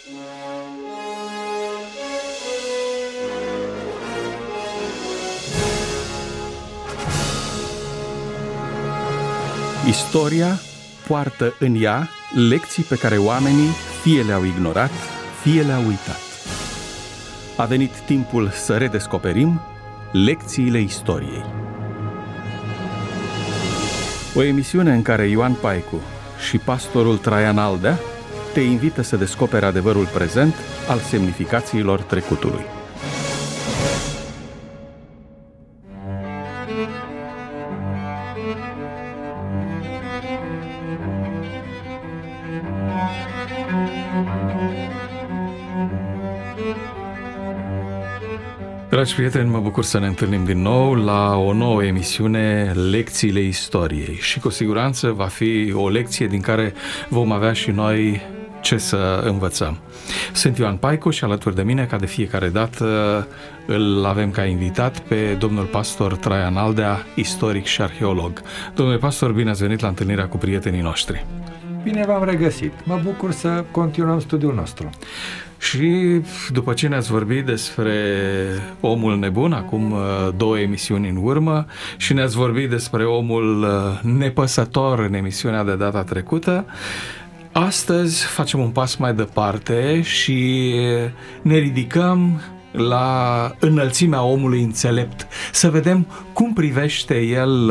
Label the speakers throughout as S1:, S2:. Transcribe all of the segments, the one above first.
S1: Istoria poartă în ea lecții pe care oamenii fie le-au ignorat, fie le-au uitat. A venit timpul să redescoperim lecțiile istoriei. O emisiune în care Ioan Paicu și pastorul Traian Aldea te invită să descoperi adevărul prezent al semnificațiilor trecutului. Dragi prieteni, mă bucur să ne întâlnim din nou la o nouă emisiune, Lecțiile Istoriei. Și cu siguranță va fi o lecție din care vom avea și noi ce să învățăm. Sunt Ioan Paicu și alături de mine, ca de fiecare dată, îl avem ca invitat pe domnul pastor Traian Aldea, istoric și arheolog. Domnule pastor, bine ați venit la întâlnirea cu prietenii noștri.
S2: Bine v-am regăsit. Mă bucur să continuăm studiul nostru.
S1: Și după ce ne-ați vorbit despre omul nebun, acum 2 emisiuni în urmă, și ne-ați vorbit despre omul nepăsător în emisiunea de data trecută, astăzi facem un pas mai departe și ne ridicăm la înălțimea omului înțelept, să vedem cum privește el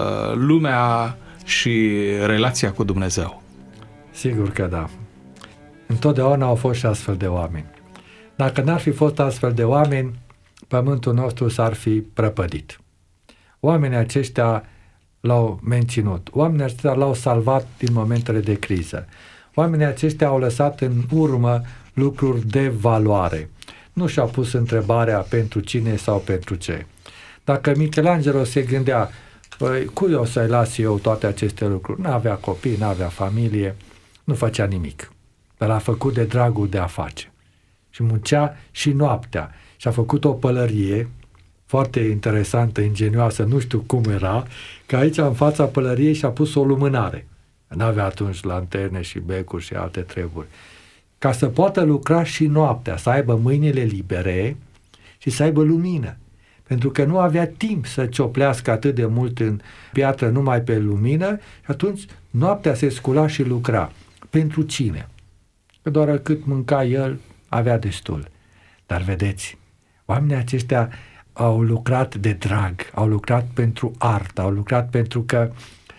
S1: lumea și relația cu Dumnezeu.
S2: Sigur că da. Întotdeauna au fost și astfel de oameni. Dacă n-ar fi fost astfel de oameni, pământul nostru s-ar fi prăpădit. Oamenii aceștia l-au menținut. Oamenii aceștia l-au salvat din momentele de criză. Oamenii aceștia au lăsat în urmă lucruri de valoare. Nu și-au pus întrebarea pentru cine sau pentru ce. Dacă Michelangelo se gândea, cui o să-i las eu toate aceste lucruri? N-avea copii, n-avea familie, nu făcea nimic. Dar l-a făcut de dragul de a face. Și muncea și noaptea. Și a făcut o pălărie foarte interesantă, ingenioasă, nu știu cum era, că aici în fața pălăriei și-a pus o lumânare. N-avea atunci lanterne și becuri și alte treburi. Ca să poată lucra și noaptea, să aibă mâinile libere și să aibă lumină. Pentru că nu avea timp să cioplească atât de mult în piatră numai pe lumină și atunci noaptea se scula și lucra. Pentru cine? Că doar cât mânca el, avea destul. Dar vedeți, oamenii aceștia au lucrat de drag, au lucrat pentru artă, au lucrat pentru că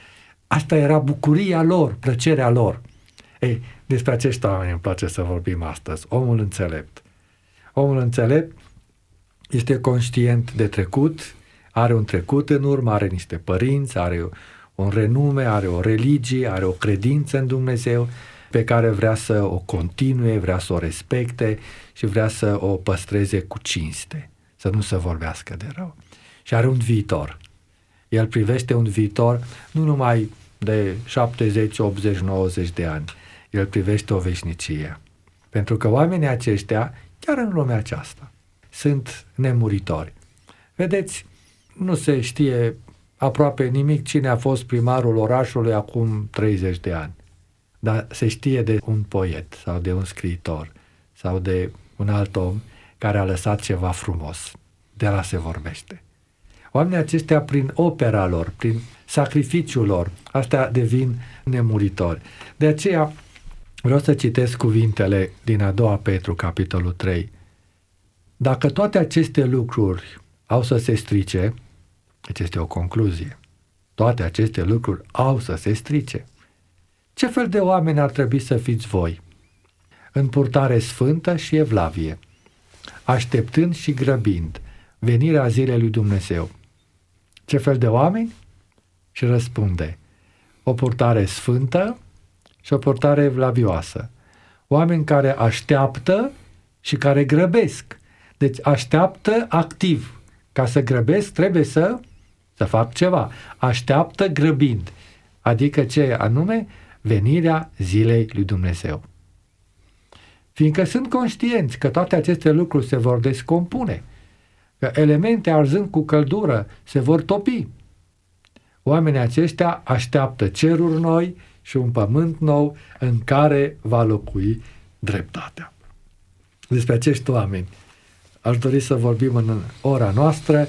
S2: asta era bucuria lor, plăcerea lor. Ei, despre acești oameni îmi place să vorbim astăzi. Omul înțelept. Omul înțelept este conștient de trecut, are un trecut în urmă, are niște părinți, are un renume, are o religie, are o credință în Dumnezeu pe care vrea să o continue, vrea să o respecte și vrea să o păstreze cu cinste, să nu se vorbească de rău. Și are un viitor. El privește un viitor nu numai de 70, 80, 90 de ani. El privește o veșnicie. Pentru că oamenii aceștia, chiar în lumea aceasta, sunt nemuritori. Vedeți, nu se știe aproape nimic cine a fost primarul orașului acum 30 de ani. Dar se știe de un poet sau de un scriitor sau de un alt om care a lăsat ceva frumos. De la se vorbește. Oamenii aceștia, prin opera lor, prin sacrificiul lor, astea devin nemuritori. De aceea vreau să citesc cuvintele din a doua Petru, capitolul 3. Dacă toate aceste lucruri au să se strice, deci este o concluzie, toate aceste lucruri au să se strice, ce fel de oameni ar trebui să fiți voi? În purtare sfântă și evlavie, așteptând și grăbind venirea zilei lui Dumnezeu. Ce fel de oameni? Și răspunde, o purtare sfântă și o purtare evlavioasă. Oameni care așteaptă și care grăbesc. Deci așteaptă activ. Ca să grăbesc trebuie să fac ceva. Așteaptă grăbind. Adică ce anume? Venirea zilei lui Dumnezeu. Fiindcă sunt conștienți că toate aceste lucruri se vor descompune, că elemente arzând cu căldură se vor topi. Oamenii aceștia așteaptă ceruri noi și un pământ nou în care va locui dreptatea. despre acești oameni. Aș dori să vorbim în ora noastră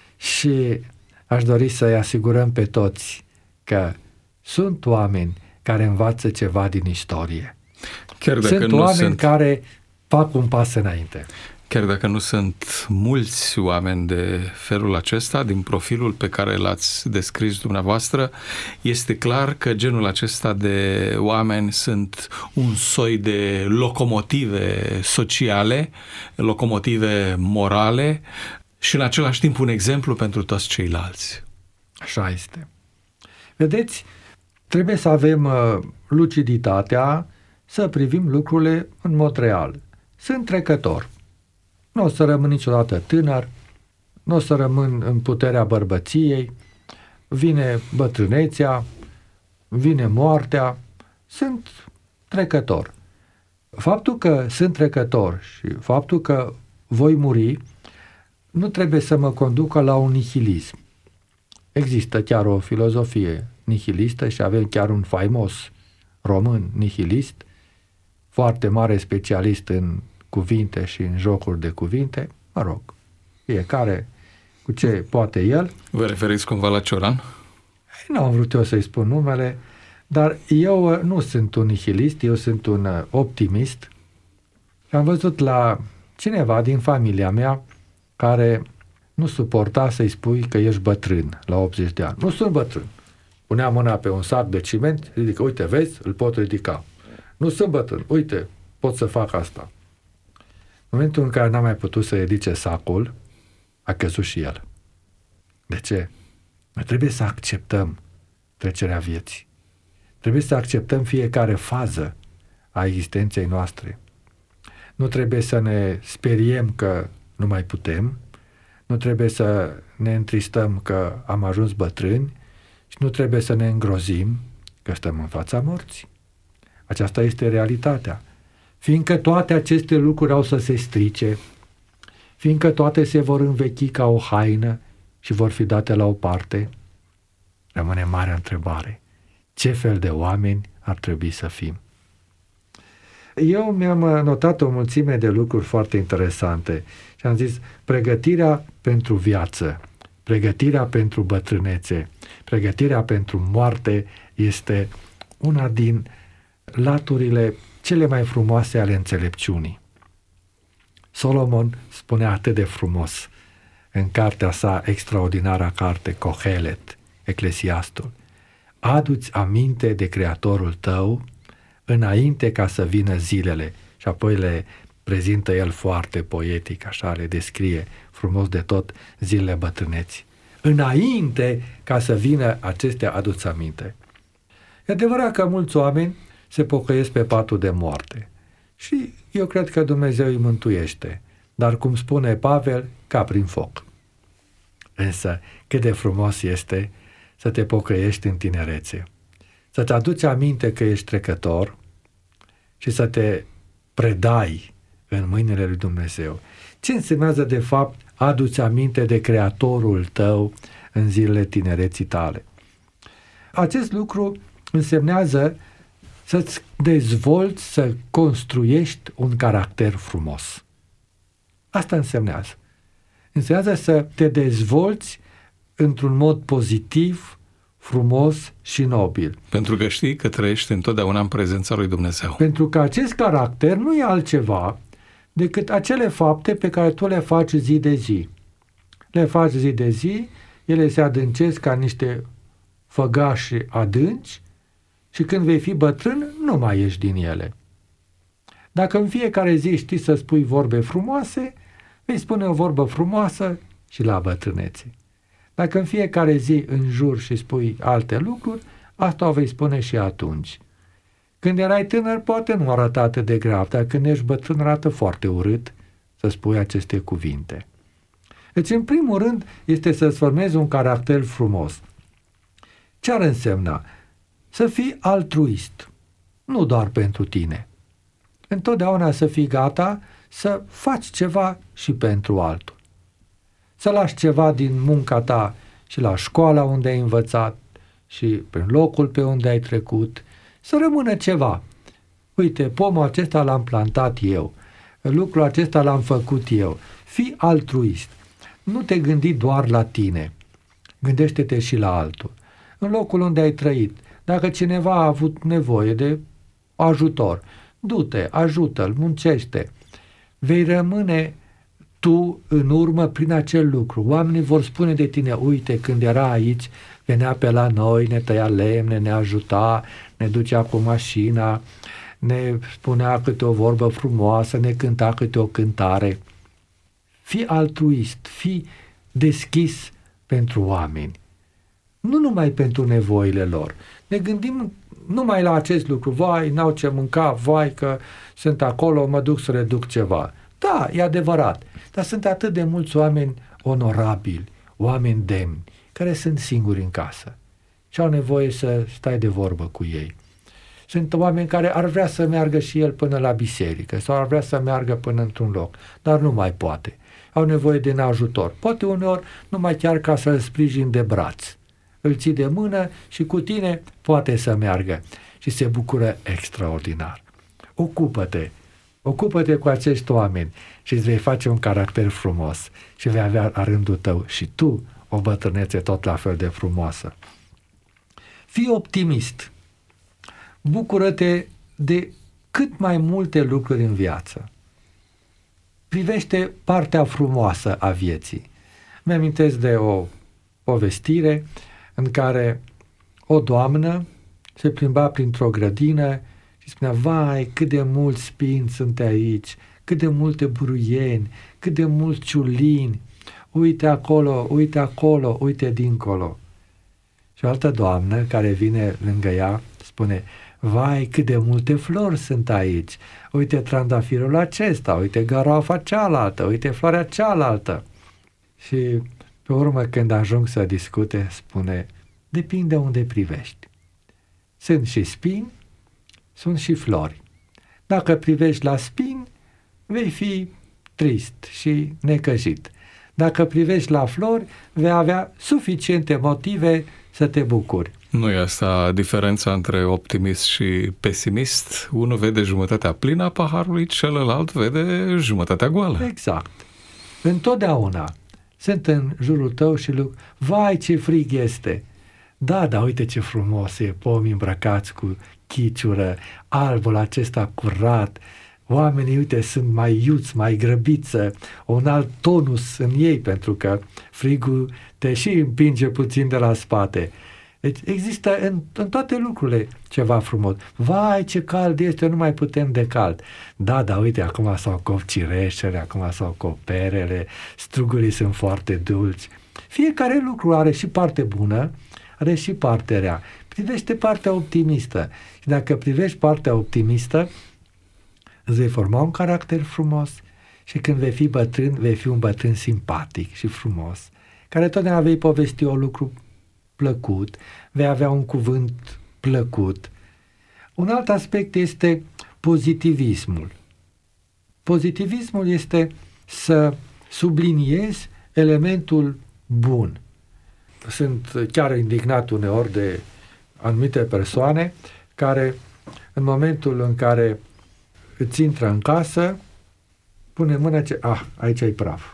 S2: și aș dori să-i asigurăm pe toți că sunt oameni care învață ceva din istorie.
S1: Chiar dacă
S2: sunt oameni care fac un pas înainte.
S1: Chiar dacă nu sunt mulți oameni de felul acesta, din profilul pe care l-ați descris dumneavoastră, este clar că genul acesta de oameni sunt un soi de locomotive sociale, locomotive morale și în același timp un exemplu pentru toți ceilalți.
S2: Așa este. Vedeți, trebuie să avem luciditatea să privim lucrurile în mod real. Sunt trecător. Nu o să rămân niciodată tânăr, nu o să rămân în puterea bărbăției, vine bătrânețea, vine moartea, sunt trecător. Faptul că sunt trecător și faptul că voi muri nu trebuie să mă conducă la un nihilism. Există chiar o filozofie nihilistă și avem chiar un faimos român nihilist, foarte mare specialist în cuvinte și în jocuri de cuvinte, mă rog, fiecare cu ce poate el.
S1: Vă referiți cumva la Cioran?
S2: Nu am vrut eu să-i spun numele, dar eu nu sunt un nihilist, eu sunt un optimist. Am văzut la cineva din familia mea care nu suporta să-i spui că ești bătrân la 80 de ani. Nu sunt bătrân. Punea mâna pe un sac de ciment, ridică, uite, vezi, îl pot ridica. Nu sunt bătrân, uite, pot să fac asta. În momentul în care n-a mai putut să ridice sacul, a căzut și el. De ce? Noi trebuie să acceptăm trecerea vieții. Trebuie să acceptăm fiecare fază a existenței noastre. Nu trebuie să ne speriem că nu mai putem, nu trebuie să ne întristăm că am ajuns bătrâni și nu trebuie să ne îngrozim că stăm în fața morții. Aceasta este realitatea. Fiindcă toate aceste lucruri au să se strice, fiindcă toate se vor învechi ca o haină și vor fi date la o parte, rămâne marea întrebare. Ce fel de oameni ar trebui să fim? Eu mi-am notat o mulțime de lucruri foarte interesante și am zis pregătirea pentru viață, pregătirea pentru bătrânețe, pregătirea pentru moarte este una din laturile cele mai frumoase ale înțelepciunii. Solomon spunea atât de frumos în cartea sa extraordinară carte Cohelet, Eclesiastul: adu-ți aminte de Creatorul tău înainte ca să vină zilele, și apoi le prezintă el foarte poetic, așa le descrie frumos de tot zilele bătrâneții. Înainte ca să vină acestea, adu-ți aminte. E adevărat că mulți oameni se pocăiesc pe patul de moarte și eu cred că Dumnezeu îi mântuiește, dar cum spune Pavel, ca prin foc. Însă cât de frumos este să te pocăiești în tinerețe, să-ți aduci aminte că ești trecător și să te predai în mâinile lui Dumnezeu. Ce însemnează de fapt adu-ți aminte de Creatorul tău în zilele tinereții tale? Acest lucru însemnează să-ți dezvolți, să construiești un caracter frumos. Asta însemnează. Însemnează să te dezvolți într-un mod pozitiv, frumos și nobil.
S1: Pentru că știi că trăiești întotdeauna în prezența lui Dumnezeu.
S2: Pentru că acest caracter nu e altceva decât acele fapte pe care tu le faci zi de zi. Le faci zi de zi, ele se adâncesc ca niște făgași adânci și când vei fi bătrân, nu mai ieși din ele. Dacă în fiecare zi știi să spui vorbe frumoase, vei spune o vorbă frumoasă și la bătrânețe. Dacă în fiecare zi înjuri și spui alte lucruri, asta o vei spune și atunci. Când erai tânăr, poate nu arăta atât de grav, dar când ești bătrân arată foarte urât să spui aceste cuvinte. Deci, în primul rând, este să-ți formezi un caracter frumos. Ce ar însemna? Să fii altruist, nu doar pentru tine. Întotdeauna să fii gata să faci ceva și pentru altul. Să lași ceva din munca ta și la școala unde ai învățat și prin locul pe unde ai trecut, să rămână ceva. Uite, pomul acesta l-am plantat eu. lucrul acesta l-am făcut eu. Fii altruist. Nu te gândi doar la tine. Gândește-te și la altul. În locul unde ai trăit, dacă cineva a avut nevoie de ajutor, du-te, ajută-l, muncește. Vei rămâne tu în urmă prin acel lucru. Oamenii vor spune de tine, uite, când era aici, venea pe la noi, ne tăia lemne, ne ajuta, ne ducea cu mașina, ne spunea câte o vorbă frumoasă, ne cânta câte o cântare. Fii altruist, fii deschis pentru oameni. Nu numai pentru nevoile lor. Ne gândim numai la acest lucru. Vai, n-au ce mânca, vai că sunt acolo, mă duc să le duc ceva. Da, e adevărat. Dar sunt atât de mulți oameni onorabili, oameni demni, care sunt singuri în casă și au nevoie să stai de vorbă cu ei. Sunt oameni care ar vrea să meargă și el până la biserică sau ar vrea să meargă până într-un loc, dar nu mai poate. Au nevoie de ajutor. Poate uneori numai chiar ca să-l sprijin de braț. Îl ții de mână și cu tine poate să meargă și se bucură extraordinar. Ocupă-te cu acești oameni și îți vei face un caracter frumos și vei avea la rândul tău și tu o bătrânețe tot la fel de frumoasă. Fii optimist. Bucură-te de cât mai multe lucruri în viață. Privește partea frumoasă a vieții. Mi-amintesc de o povestire în care o doamnă se plimba printr-o grădină și spunea, vai, cât de mulți spini sunt aici, cât de multe buruieni, cât de mulți ciulini, uite acolo, uite dincolo. Și o altă doamnă care vine lângă ea spune, vai, cât de multe flori sunt aici, uite trandafirul acesta, uite garoafa cealaltă, uite floarea cealaltă. Și pe urmă, când ajung să discute, spune, depinde unde privești. Sunt și spini, sunt și flori. Dacă privești la spini, vei fi trist și necăjit. Dacă privești la flori, vei avea suficiente motive să te bucuri.
S1: Nu e asta diferența între optimist și pesimist? Unul vede jumătatea plină a paharului, celălalt vede jumătatea goală.
S2: Exact. Întotdeauna sunt în jurul tău și vai, ce frig este! Da, dar uite ce frumos e, pomii îmbrăcați cu chiciură, albul acesta curat, oamenii, uite, sunt mai iuți, mai grăbiță, un alt tonus în ei, pentru că frigul te și împinge puțin de la spate. Deci există în toate lucrurile ceva frumos. Vai, ce cald este, nu mai putem de cald. Da, dar uite, acum s-au copt cireșele, acum s-au copt perele, strugurii sunt foarte dulci. Fiecare lucru are și parte bună, are și parte rea. Privește partea optimistă. Și dacă privești partea optimistă, îți vei forma un caracter frumos și când vei fi bătrân, vei fi un bătrân simpatic și frumos, care totdeauna vei povesti un lucru plăcut, vei avea un cuvânt plăcut. Un alt aspect este pozitivismul. Pozitivismul este să subliniezi elementul bun. Sunt chiar indignat uneori de anumite persoane care, în momentul în care îți intră în casă, pune mâna aici e praf.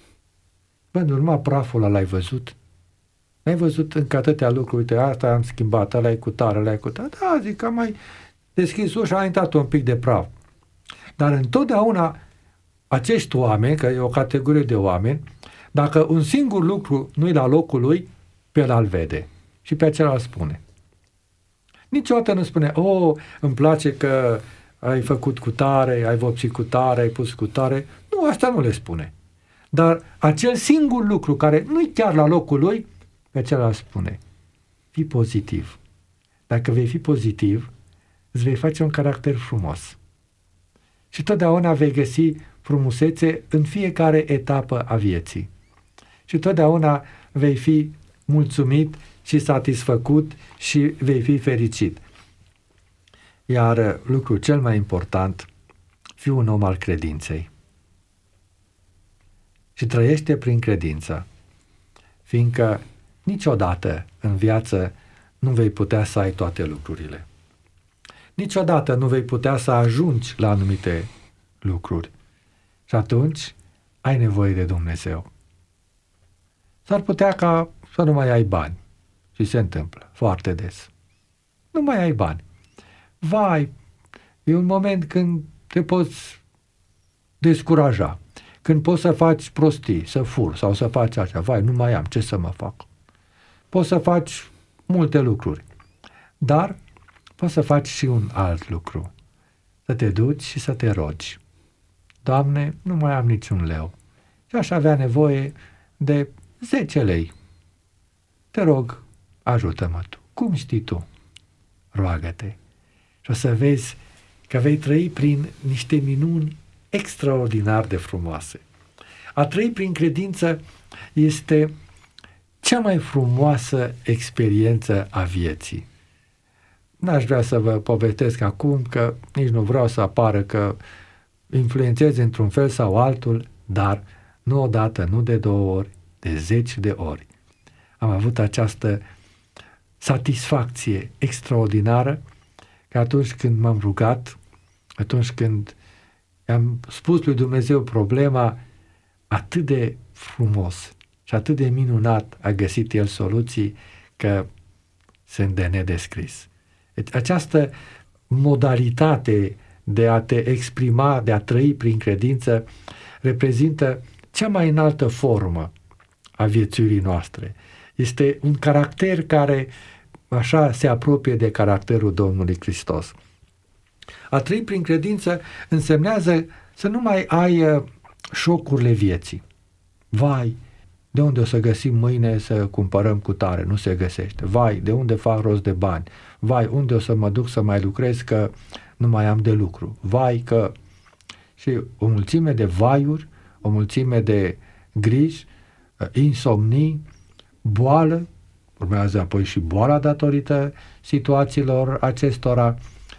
S2: Bă, numai praful ăla l-ai văzut? N-ai văzut încă atâtea lucruri, uite, asta am schimbat, ăla e cu tare, ăla e cu tare. Da, zic, am mai deschis ușa, a intrat un pic de praf. Dar întotdeauna acești oameni, că e o categorie de oameni, dacă un singur lucru nu-i la locul lui, pe ăla îl vede și pe acela îl spune. Niciodată nu spune, îmi place că ai făcut cu tare, ai vopsit cu tare, ai pus cu tare. Nu, asta nu le spune. Dar acel singur lucru care nu-i chiar la locul lui, pe acela îl spune. Fii pozitiv. Dacă vei fi pozitiv, îți vei face un caracter frumos. Și totdeauna vei găsi frumusețe în fiecare etapă a vieții. Și totdeauna vei fi mulțumit și satisfăcut și vei fi fericit. Iar lucrul cel mai important, fii un om al credinței. Și trăiește prin credință, fiindcă niciodată în viață nu vei putea să ai toate lucrurile. Niciodată nu vei putea să ajungi la anumite lucruri. Și atunci ai nevoie de Dumnezeu. S-ar putea ca să nu mai ai bani. Și se întâmplă foarte des. Nu mai ai bani. Vai, e un moment când te poți descuraja. Când poți să faci prostii, să furi sau să faci așa. Vai, nu mai am, ce să mă fac? Poți să faci multe lucruri. Dar poți să faci și un alt lucru. Să te duci și să te rogi. Doamne, nu mai am niciun leu. Și aș avea nevoie de 10 lei. Te rog, ajută-mă tu. Cum știi tu? Roagă-te. Și o să vezi că vei trăi prin niște minuni extraordinar de frumoase. A trăi prin credință este cea mai frumoasă experiență a vieții. N-aș vrea să vă povestesc acum, că nici nu vreau să apară că influențez într-un fel sau altul, dar nu odată, nu de 2 ori, de 10 de ori. Am avut această satisfacție extraordinară că atunci când m-am rugat, atunci când am spus lui Dumnezeu problema, atât de frumos și atât de minunat a găsit El soluții că sunt de nedescris. Deci această modalitate de a te exprima, de a trăi prin credință, reprezintă cea mai înaltă formă a viețuirii noastre. Este un caracter care așa se apropie de caracterul Domnului Hristos. A trăi prin credință însemnează să nu mai ai șocurile vieții. Vai, de unde o să găsim mâine să cumpărăm cutare? Nu se găsește. Vai, de unde fac rost de bani? Vai, unde o să mă duc să mai lucrez că nu mai am de lucru? Vai că... Și o mulțime de vaiuri, o mulțime de griji, insomnii, boală, urmează apoi și boala datorită situațiilor acestora,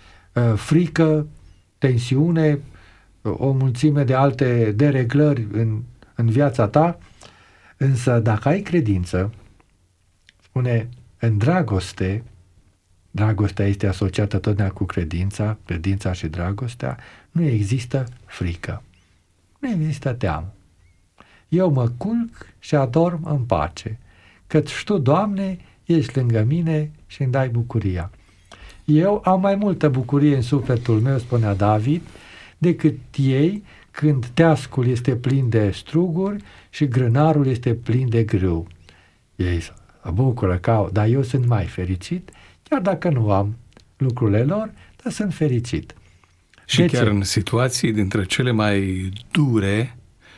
S2: frică, tensiune, o mulțime de alte dereglări în viața ta, însă dacă ai credință, spune, în dragoste, dragostea este asociată totdeauna cu credința și dragostea, nu există frică, nu există teamă. Eu mă culc și adorm în pace, căci Tu, Doamne, ești lângă mine și îmi dai bucuria. Eu am mai multă bucurie în sufletul meu, spunea David, decât ei când teascul este plin de struguri și grânarul este plin de grâu. Ei se bucură dar eu sunt mai fericit, chiar dacă nu am lucrurile lor, dar sunt fericit.
S1: Și chiar în situații dintre cele mai dure,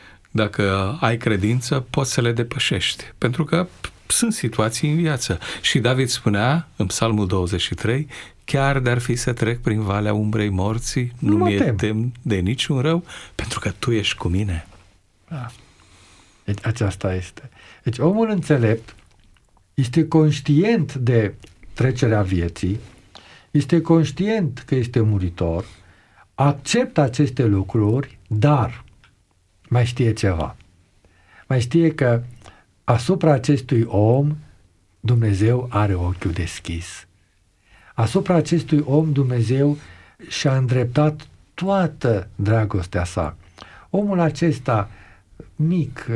S1: dacă ai credință, poți să le depășești. Pentru că sunt situații în viață. Și David spunea în Psalmul 23, chiar de-ar fi să trec prin valea umbrei morții, nu mi-e tem de niciun rău, pentru că Tu ești cu mine.
S2: Da. Deci aceasta este. Deci omul înțelept este conștient de trecerea vieții, este conștient că este muritor, acceptă aceste lucruri, dar mai știe ceva. Mai știe că asupra acestui om Dumnezeu are ochiul deschis. Asupra acestui om Dumnezeu și-a îndreptat toată dragostea sa. Omul acesta mic,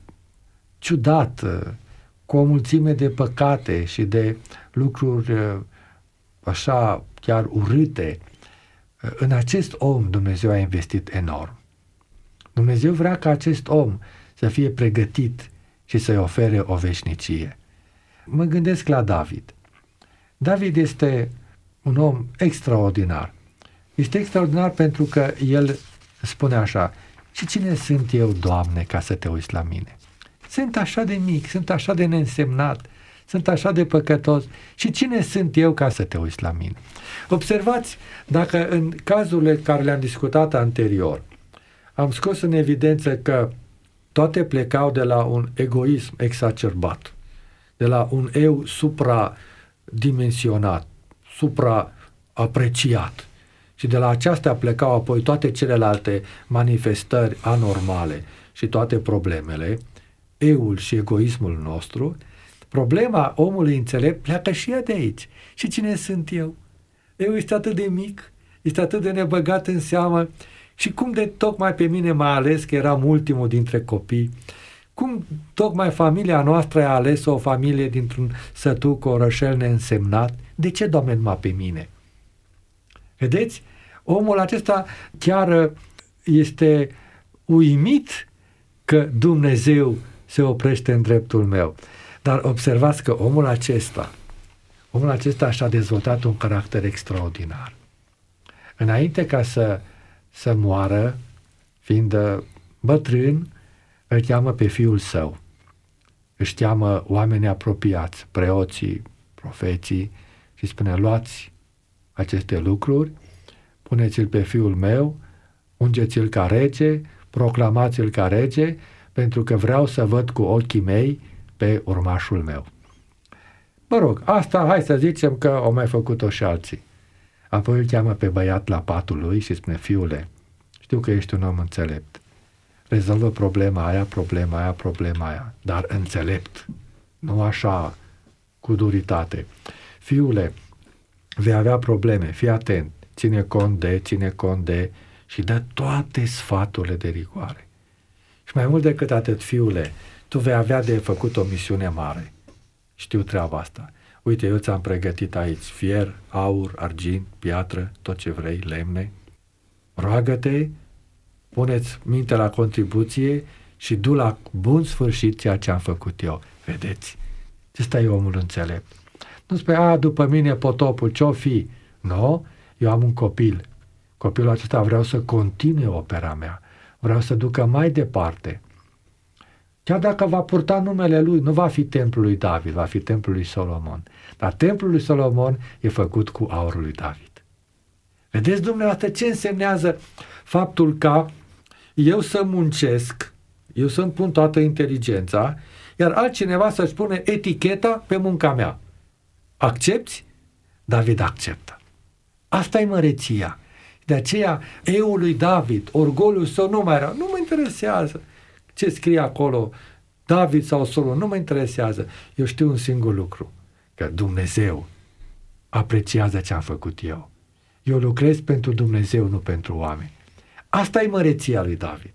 S2: ciudat, cu o mulțime de păcate și de lucruri așa chiar urâte, în acest om Dumnezeu a investit enorm. Dumnezeu vrea ca acest om să fie pregătit și să-i ofere o veșnicie. Mă gândesc la David. David este un om extraordinar. Este extraordinar pentru că el spune așa, și cine sunt eu, Doamne, ca să te uiți la mine? Sunt așa de mic, sunt așa de neînsemnat, sunt așa de păcătos și cine sunt eu ca să te uiți la mine? Observați, dacă în cazurile care le-am discutat anterior, am scos în evidență că toate plecau de la un egoism exacerbat, de la un eu supradimensionat, supraapreciat. Și de la aceasta plecau apoi toate celelalte manifestări anormale și toate problemele, eul și egoismul nostru. Problema omului înțelept pleacă și ea de aici. Și cine sunt eu? Eu este atât de mic, este atât de nebăgat în seamă, Și cum de tocmai pe mine m-a ales, că eram ultimul dintre copii, cum tocmai familia noastră a ales o familie dintr-un sătuc, orășel neînsemnat, de ce, Doamne, numai pe mine? Vedeți? Omul acesta chiar este uimit că Dumnezeu se oprește în dreptul meu. Dar observați că omul acesta și-a dezvoltat un caracter extraordinar. Înainte ca să moară, fiind bătrân, îl cheamă pe fiul său. Își cheamă oamenii apropiați, preoții, profeții și spune: luați aceste lucruri, puneți-l pe fiul meu, ungeți-l ca rege, proclamați-l ca rege, pentru că vreau să văd cu ochii mei pe urmașul meu. Mă rog, asta hai să zicem că au mai făcut-o și alții. Apoi îl cheamă pe băiat la patul lui și spune: fiule, știu că ești un om înțelept. Rezolvă problema aia, dar înțelept, nu așa cu duritate. Fiule, vei avea probleme, fii atent, ține cont de și dă toate sfaturile de rigoare. Și mai mult decât atât, fiule, tu vei avea de făcut o misiune mare. Știu treaba asta. Uite, eu ți-am pregătit aici fier, aur, argint, piatră, tot ce vrei, lemne. Roagă-te, puneți minte la contribuție și du la bun sfârșit ceea ce am făcut eu. Vedeți? Acesta e omul înțelept. Nu spune: după mine potopul, ce-o fi? Nu, eu am un copil. Copilul acesta vreau să continue opera mea. Vreau să ducă mai departe. Chiar dacă va purta numele lui, nu va fi templul lui David, va fi templul lui Solomon. Dar templul lui Solomon e făcut cu aurul lui David. Vedeți, dumneavoastră, ce însemnează faptul ca eu să muncesc, eu să-mi pun toată inteligența, iar altcineva să-și pune eticheta pe munca mea. Accepți? David acceptă. Asta e măreția. De aceea, eul lui David, orgoliul său nu mai era. Nu mă interesează ce scrie acolo, David sau Solomon, nu mă interesează. Eu știu un singur lucru, că Dumnezeu apreciază ce am făcut eu. Eu lucrez pentru Dumnezeu, nu pentru oameni. Asta e măreția lui David.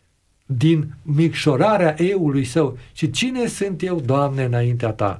S2: Din micșorarea eului său. Și cine sunt eu, Doamne, înaintea ta?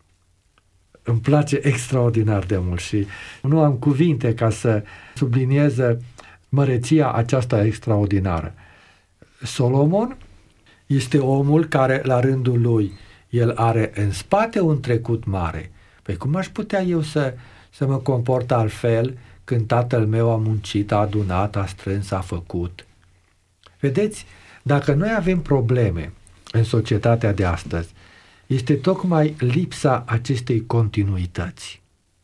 S2: Îmi place extraordinar de mult și nu am cuvinte ca să subliniez măreția aceasta extraordinară. Solomon este omul care, la rândul lui, el are în spate un trecut mare. Păi cum aș putea eu să mă comport altfel când tatăl meu a muncit, a adunat, a strâns, a făcut? Vedeți, dacă noi avem probleme în societatea de astăzi, este tocmai lipsa acestei continuități.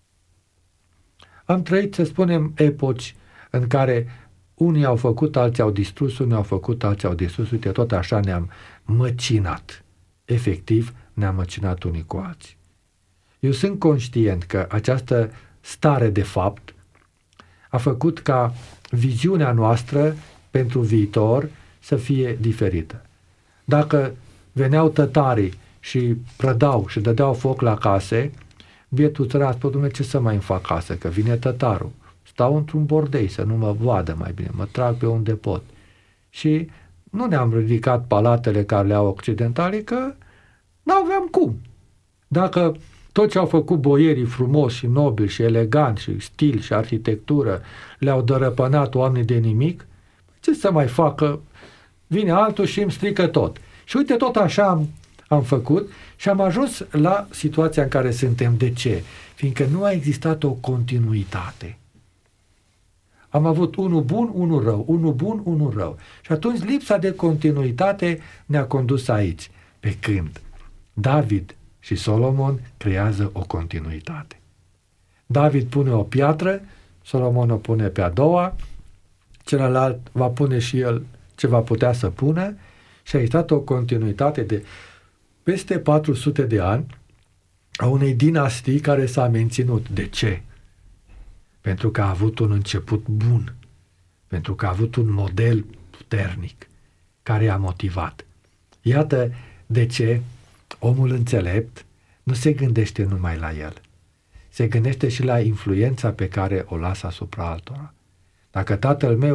S2: Am trăit, să spunem, epoci în care unii au făcut, alții au distrus, unii au făcut, alții au distrus, uite, tot așa ne-am măcinat. Efectiv, ne-am măcinat unii cu alții. Eu sunt conștient că această stare de fapt a făcut ca viziunea noastră pentru viitor să fie diferită. Dacă veneau și prădau și dădeau foc la case, bietul țăran spune: Dumnezeu, ce să mai îmi fac casă, că vine tătarul. Stau într-un bordei să nu mă vadă mai bine, mă trag pe unde pot. Și nu ne-am ridicat palatele care le au occidentalii, că n-aveam cum. Dacă tot ce au făcut boierii frumos și nobili și elegant și stil și arhitectură le-au dărăpânat oamenii de nimic, ce să mai facă? Vine altul și îmi strică tot. Și uite, tot așa am făcut și am ajuns la situația în care suntem. De ce? Fiindcă nu a existat o continuitate. Am avut unul bun, unul rău, unul bun, unul rău. Și atunci lipsa de continuitate ne-a condus aici. Pe când David și Solomon creează o continuitate. David pune o piatră, Solomon o pune pe a doua, celălalt va pune și el ce va putea să pună și a existat o continuitate de peste 400 de ani a unei dinastii care s-a menținut. De ce? Pentru că a avut un început bun, pentru că a avut un model puternic care i-a motivat. Iată de ce omul înțelept nu se gândește numai la el, se gândește și la influența pe care o lasă asupra altora. Dacă tatăl meu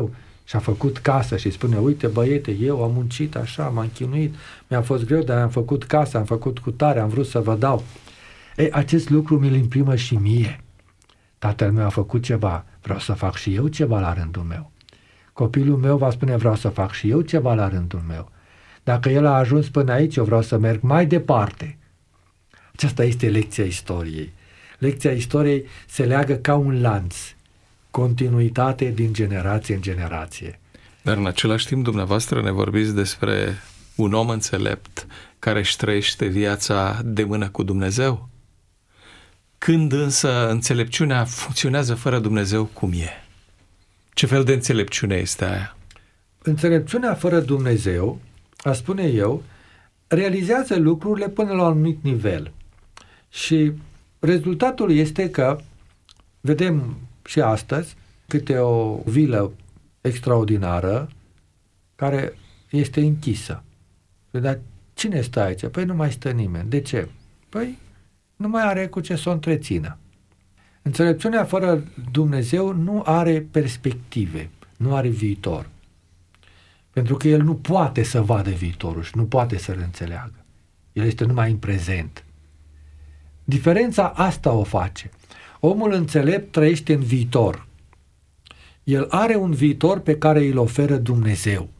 S2: și-a făcut casă și spune, uite băiete, eu am muncit așa, m-am chinuit, mi-a fost greu, dar am făcut casă, am făcut cutare, am vrut să vă dau. Ei, acest lucru mi-l imprimă și mie. Tatăl meu a făcut ceva, vreau să fac și eu ceva la rândul meu. Copilul meu va spune, vreau să fac și eu ceva la rândul meu. Dacă el a ajuns până aici, eu vreau să merg mai departe. Aceasta este lecția istoriei. Lecția istoriei se leagă ca un lanț, continuitate din generație în generație.
S1: Dar în același timp, dumneavoastră ne vorbiți despre un om înțelept care își trăiește viața de mână cu Dumnezeu? Când însă înțelepciunea funcționează fără Dumnezeu, cum e? Ce fel de înțelepciune este aia?
S2: Înțelepciunea fără Dumnezeu, a spune eu, realizează lucrurile până la un anumit nivel. Și rezultatul este că vedem și astăzi câte o vilă extraordinară care este închisă. Dar cine stă aici? Păi nu mai stă nimeni. De ce? Păi nu mai are cu ce să o întrețină. Înțelepciunea fără Dumnezeu nu are perspective, nu are viitor. Pentru că el nu poate să vadă viitorul și nu poate să-l înțeleagă. El este numai în prezent. Diferența asta o face. Omul înțelept trăiește în viitor. El are un viitor pe care îl oferă Dumnezeu.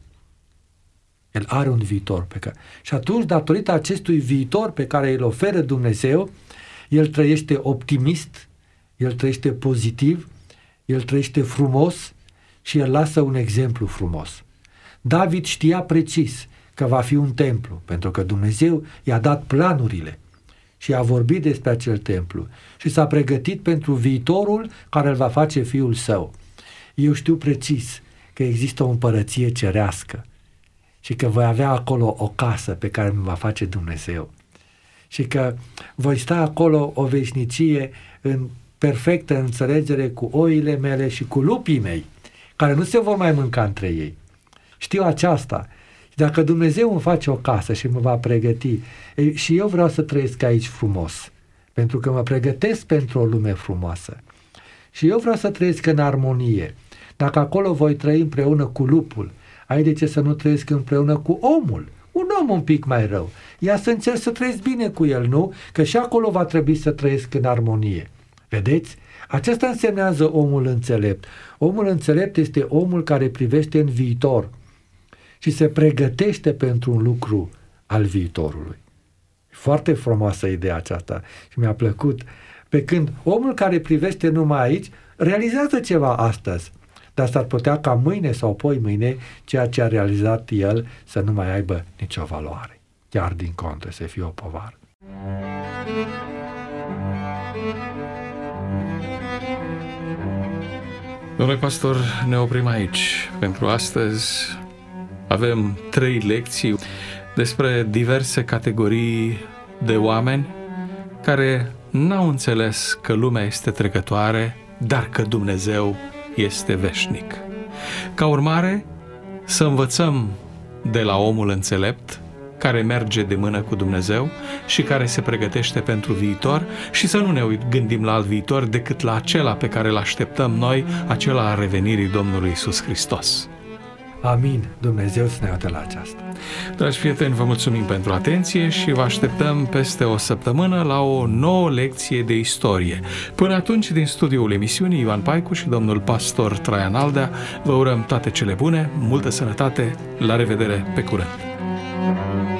S2: El are un viitor pe care... Și atunci, datorită acestui viitor pe care îl oferă Dumnezeu, el trăiește optimist, el trăiește pozitiv, el trăiește frumos și el lasă un exemplu frumos. David știa precis că va fi un templu, pentru că Dumnezeu i-a dat planurile și a vorbit despre acel templu și s-a pregătit pentru viitorul care îl va face fiul său. Eu știu precis că există o împărăție cerească și că voi avea acolo o casă pe care mi va face Dumnezeu și că voi sta acolo o veșnicie în perfectă înțelegere cu oile mele și cu lupii mei, care nu se vor mai mânca între ei. Știu aceasta. Și dacă Dumnezeu îmi face o casă și mă va pregăti, și eu vreau să trăiesc aici frumos, pentru că mă pregătesc pentru o lume frumoasă. Și eu vreau să trăiesc în armonie. Dacă acolo voi trăi împreună cu lupul, ai de ce să nu trăiesc împreună cu omul? Un om un pic mai rău. Ia să încerc să trăiesc bine cu el, nu? Că și acolo va trebui să trăiesc în armonie. Vedeți? Acesta însemnează omul înțelept. Omul înțelept este omul care privește în viitor și se pregătește pentru un lucru al viitorului. Foarte frumoasă ideea aceasta și mi-a plăcut. Pe când omul care privește numai aici realizează ceva astăzi, dar s-ar putea ca mâine sau poimâine ceea ce a realizat el să nu mai aibă nicio valoare. Chiar din contră, să fie o povară.
S1: Domnule pastor, ne oprim aici. Pentru astăzi avem 3 lecții despre diverse categorii de oameni care n-au înțeles că lumea este trecătoare, dar că Dumnezeu este veșnic. Ca urmare, să învățăm de la omul înțelept, care merge de mână cu Dumnezeu și care se pregătește pentru viitor și să nu ne gândim la alt viitor decât la acela pe care îl așteptăm noi, acela a revenirii Domnului Iisus Hristos.
S2: Amin. Dumnezeu să ne ajute la aceasta.
S1: Dragi prieteni, vă mulțumim pentru atenție și vă așteptăm peste o săptămână la o nouă lecție de istorie. Până atunci, din studioul emisiunii, Ioan Paicu și domnul pastor Traian Aldea, vă urăm toate cele bune, multă sănătate, la revedere, pe curând!